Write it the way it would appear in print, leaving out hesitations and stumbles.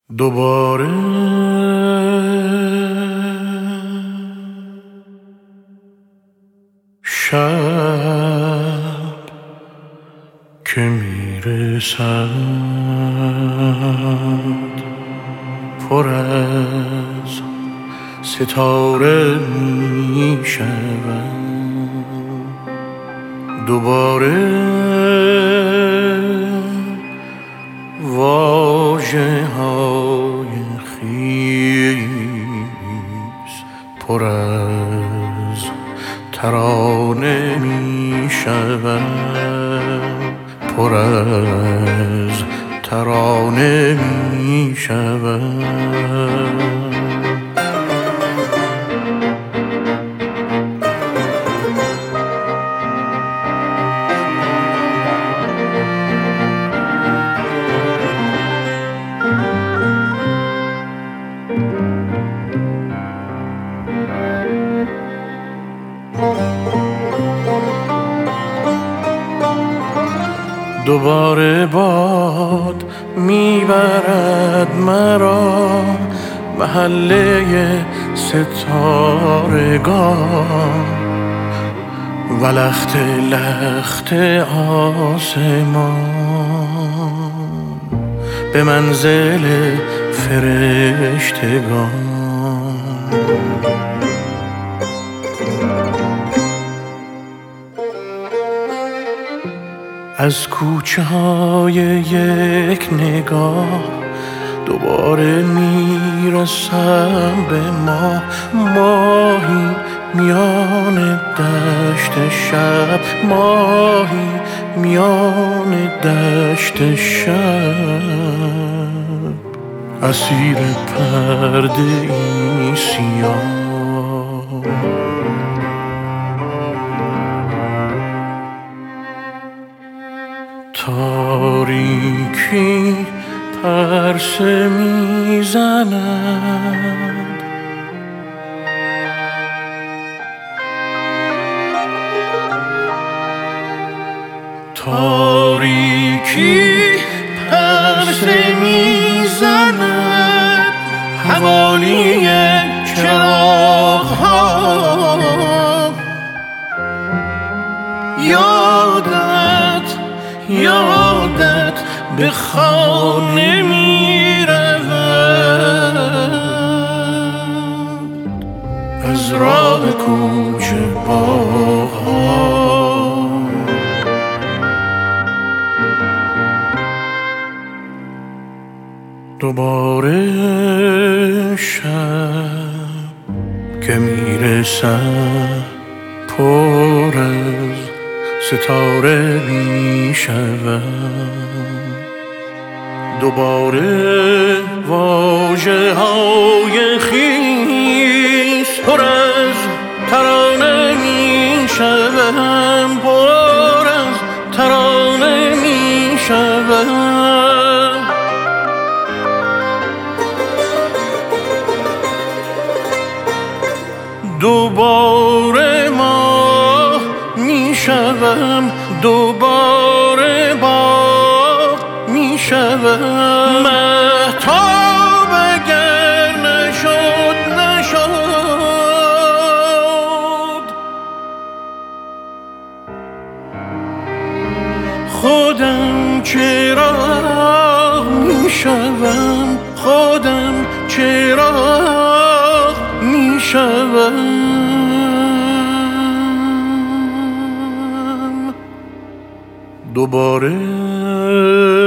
دوباره شب که میرسد پر از ستاره میشود. دوباره واژه های خیس پر از ترانه می شود، پر از ترانه می شود. دوباره باد میبرد مرا محله ستارگان و لخت لخت آسمان به منزل فرشتگان. از کوچه های یک نگاه دوباره میرسم به ما، ماهی میان دشت شب، ماهی میان دشت شب، اسیر پرده ای سیاه. تاریکی پرسه میزند، تاریکی پرسه میزند حوالی چراغ‌ها. یادت به خانه می رود از راه کوچه باغ‌ها. دوباره شب که می رسد پر از ستاره می شود. دوباره واژه های خیس پر از ترانه می شود، پر از ترانه می شود. دوباره ماه می شوم، دوباره باغ می شوم. مهتاب اگر نشد خودم چراغ می شوم، خودم چراغ می شوم. دوباره